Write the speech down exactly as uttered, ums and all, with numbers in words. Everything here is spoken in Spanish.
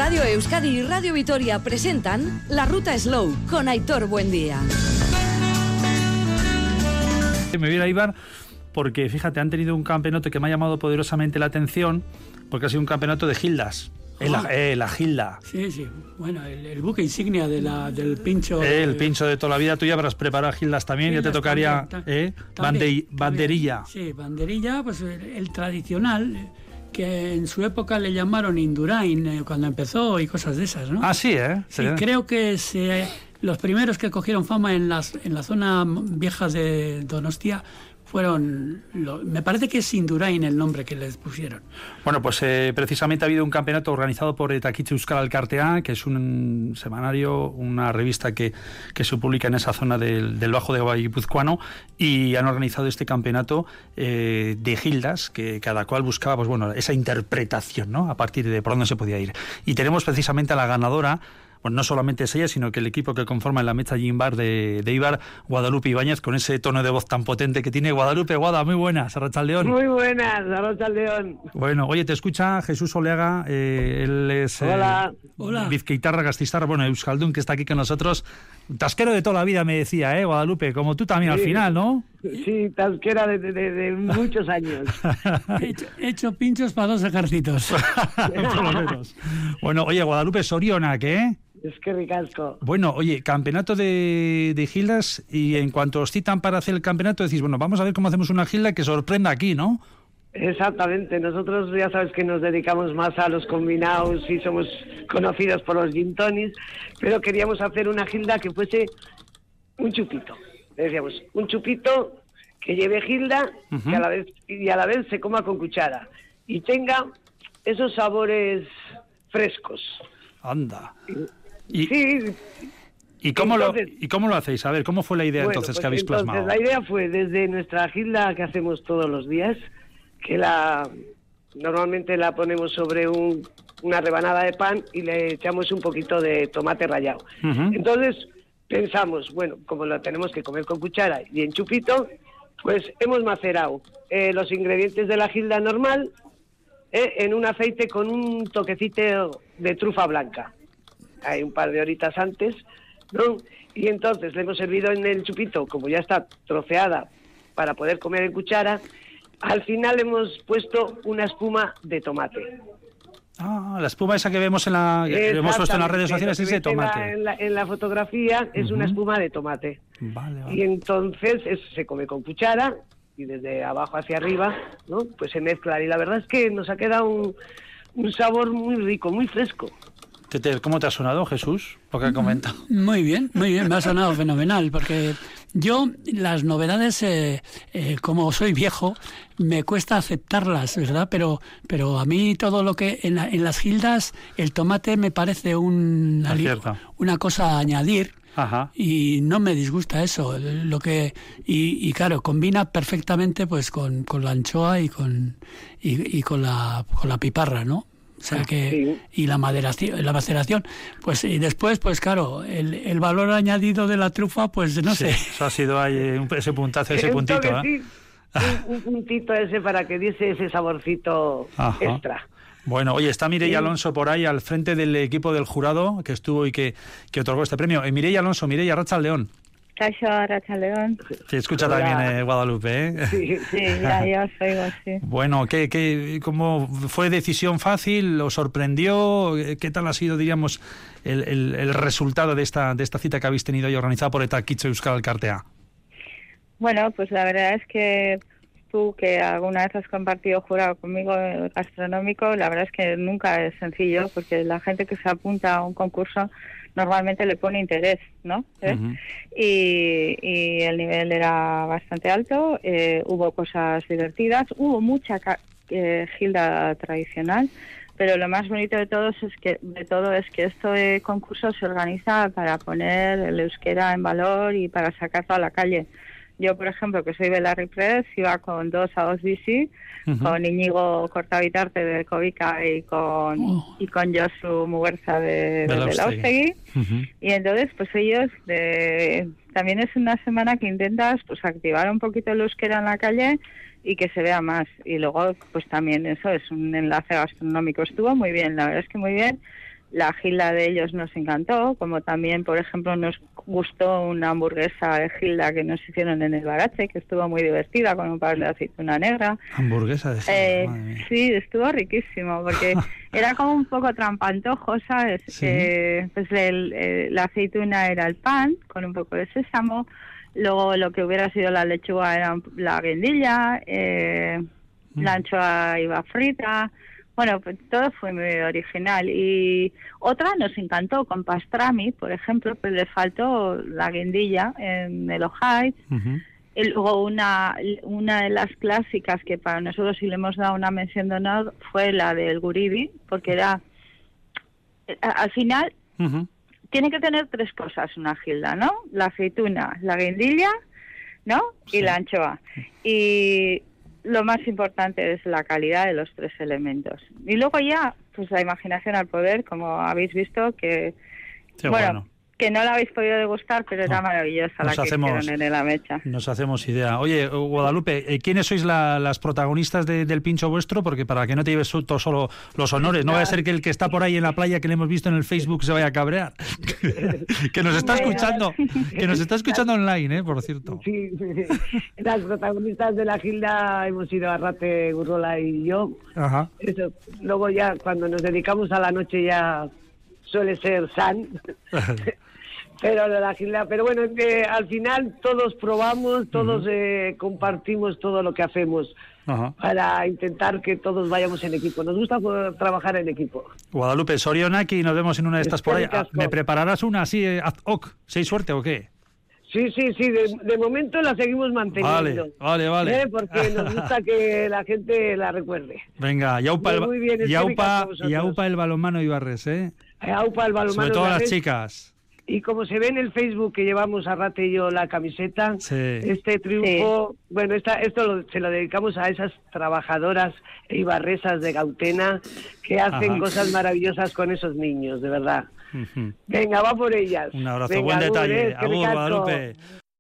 Radio Euskadi y Radio Vitoria presentan La Ruta Slow con Aitor Buendía. Me voy a Eibar porque, fíjate, han tenido un campeonato que me ha llamado poderosamente la atención, porque ha sido un campeonato de gildas. Eh, la, eh, la gilda. Sí, sí. Bueno, el, el buque insignia de la, del pincho. Eh, el pincho de toda la vida. Tú ya habrás preparado gildas también. Gildas ya te tocaría también, eh, también, bande, banderilla. También. Sí, banderilla, pues el, el tradicional, que en su época le llamaron Indurain eh, cuando empezó y cosas de esas, ¿no? Ah, sí, ¿eh? Sí, ¿sí? Creo que se, los primeros que cogieron fama en las en la zona vieja de Donostia fueron, lo, me parece que es Indurain el nombre que les pusieron. Bueno, pues eh, precisamente ha habido un campeonato organizado por Etakitze Euskal Elkartea, que es un semanario, una revista que, que se publica en esa zona del, del Bajo de Guipuzcoano, y han organizado este campeonato eh, de gildas, que cada cual buscaba, pues bueno, esa interpretación, ¿no?, a partir de por dónde se podía ir. Y tenemos precisamente a la ganadora. Bueno, no solamente es ella, sino que el equipo que conforma en la Mesa Gin Bar de, de Eibar, Guadalupe Ibáñez, con ese tono de voz tan potente que tiene. Guadalupe, Guada, muy buenas, Arratsaldeón. Muy buenas, Arratsaldeón. Bueno, oye, te escucha Jesús Oleaga, eh, él es eh, Hola. Hola. Bizkaitarra, Gastizarra, bueno, Euskaldun, que está aquí con nosotros. Tasquero de toda la vida, me decía, ¿eh, Guadalupe? Como tú también, sí, al final, ¿no? Sí, tasquera de, de, de muchos años. He hecho, he hecho pinchos para dos ejércitos. Por lo menos. Bueno, oye, Guadalupe, Sorionak, ¿eh? Es que ricasco. Bueno, oye, campeonato de, de gildas, y en cuanto os citan para hacer el campeonato, decís, bueno, vamos a ver cómo hacemos una gilda que sorprenda aquí, ¿no? Exactamente, nosotros ya sabes que nos dedicamos más a los combinados y somos conocidos por los gin tonics, pero queríamos hacer una gilda que fuese un chupito. Decíamos, un chupito que lleve gilda, uh-huh, que a la vez, y a la vez se coma con cuchara y tenga esos sabores frescos. Anda. Y, sí. ¿Y cómo, entonces, lo, ¿Y cómo lo hacéis? A ver, ¿cómo fue la idea bueno, entonces pues que habéis entonces, plasmado? La idea fue desde nuestra gilda que hacemos todos los días, que la normalmente la ponemos sobre un, una rebanada de pan y le echamos un poquito de tomate rallado. Uh-huh. Entonces pensamos, bueno, como lo tenemos que comer con cuchara y en chupito, pues hemos macerado eh, los ingredientes de la gilda normal eh, en un aceite con un toquecito de trufa blanca. Hay un par de horitas antes, ¿no? Y entonces le hemos servido en el chupito, como ya está troceada para poder comer en cuchara. Al final hemos puesto una espuma de tomate. Ah, la espuma esa que vemos en la que hemos puesto en las redes sociales es de tomate. En la, en la fotografía es uh-huh, una espuma de tomate. Vale, vale. Y entonces es, se come con cuchara y desde abajo hacia arriba, ¿no?, pues se mezcla. Y la verdad es que nos ha quedado un, un sabor muy rico, muy fresco. ¿Cómo te ha sonado, Jesús, lo que ha comentado? Muy bien, muy bien, me ha sonado fenomenal, porque yo las novedades, eh, eh, como soy viejo, me cuesta aceptarlas, ¿verdad? Pero pero a mí todo lo que en, la, en las gildas, el tomate me parece un, una cosa a añadir. Ajá. Y no me disgusta eso, lo que y, y claro, combina perfectamente pues con, con la anchoa y con y, y con la con la piparra, ¿no? O sea que sí. Y la maderación, la maceración, pues y después, pues claro, el, el valor añadido de la trufa, pues no sí, sé. Eso ha sido ahí ese puntazo, ese un puntito, ¿eh? un, un puntito ese para que diese ese saborcito Ajá. extra. Bueno, oye, está Mireia sí. Alonso por ahí al frente del equipo del jurado que estuvo y que, que otorgó este premio. Eh, Mireia Alonso, Mireia, Arratsaldeón. Caixo, Arratsaldeón. Se escucha Hola. También eh, Guadalupe, ¿eh? Sí, sí, ya yo os oigo, sí. Bueno, ¿qué, qué, ¿cómo fue decisión fácil? ¿Lo sorprendió? ¿Qué tal ha sido, diríamos, el, el, el resultado de esta de esta cita que habéis tenido hoy organizada por Etakitze Euskal Elkartea? Bueno, pues la verdad es que tú, que alguna vez has compartido jurado conmigo gastronómico, la verdad es que nunca es sencillo, porque la gente que se apunta a un concurso normalmente le pone interés, ¿no? ¿Eh? Uh-huh. y, y el nivel era bastante alto, eh, hubo cosas divertidas, hubo mucha ca- eh, gilda tradicional, pero lo más bonito de todo es que de todo es que este concurso se organiza para poner el euskera en valor y para sacarlo a la calle. Yo, por ejemplo, que soy Belarri Press, iba con dos a dos bici, uh-huh, con Íñigo Cortavitarte de Covica y con uh. y con Josu Muguerza de, de Belaustegui. Uh-huh. Y entonces, pues ellos, de, también es una semana que intentas pues activar un poquito el euskera en la calle y que se vea más. Y luego, pues también eso es un enlace gastronómico. Estuvo muy bien, la verdad es que muy bien. la gilda de ellos nos encantó, como también, por ejemplo, nos gustó una hamburguesa de gilda que nos hicieron en el Barache, que estuvo muy divertida, con un par de aceituna negra. Hamburguesa de gilda, eh, madre mía. Sí, estuvo riquísimo, porque era como un poco trampantojo, ¿sabes? ¿Sí? Eh, pues el, el, la aceituna era el pan, con un poco de sésamo, luego lo que hubiera sido la lechuga era la guindilla, eh, mm. la anchoa iba frita. Bueno, pues todo fue muy original. Y otra nos encantó con pastrami, por ejemplo, pero le faltó la guindilla en el ojai. Uh-huh. Y luego una, una de las clásicas que para nosotros sí le hemos dado una mención de honor fue la del guribi, porque era, al final, uh-huh. tiene que tener tres cosas una gilda, ¿no? La aceituna, la guindilla, ¿no? Sí. Y la anchoa. Y lo más importante es la calidad de los tres elementos. Y luego ya, pues la imaginación al poder, como habéis visto, que sí, bueno, bueno, que no la habéis podido degustar, pero era no, maravillosa la que hacemos, hicieron en el Amecha. Nos hacemos idea. Oye, Guadalupe, ¿quiénes sois la, las protagonistas de, del pincho vuestro? Porque para que no te lleves tú solo los honores, no vaya a ser que el que está por ahí en la playa que le hemos visto en el Facebook se vaya a cabrear. Que nos está escuchando, que nos está escuchando online, ¿eh? Por cierto. Sí, las protagonistas de la gilda hemos ido Arrate, Gurrola y yo. Ajá. Eso. Luego ya cuando nos dedicamos a la noche ya suele ser san. Pero de la gilda, pero bueno, que al final todos probamos, todos uh-huh. eh, compartimos todo lo que hacemos uh-huh. para intentar que todos vayamos en equipo. Nos gusta trabajar en equipo. Guadalupe, Sorionaki, nos vemos en una de estas por ahí. ¿Me prepararás una así, eh, ad hoc? ¿Seis suerte o qué? Sí, sí, sí, de, de momento la seguimos manteniendo. Vale, vale, vale. ¿Eh? Porque nos gusta que la gente la recuerde. Venga, yaupa, el, muy bien, yaupa, yaupa el balonmano Ibarres, ¿eh? Yaupa el balonmano Sobre todo Ibarres. Las chicas. Y como se ve en el Facebook que llevamos a Rate y yo la camiseta, sí. este triunfo, sí. bueno, esta, esto lo, se lo dedicamos a esas trabajadoras ibarresas de Gautena que hacen Ajá. cosas maravillosas con esos niños, de verdad. Uh-huh. Venga, va por ellas. Un abrazo, Venga, buen detalle. Agur, Agur, Guadalupe.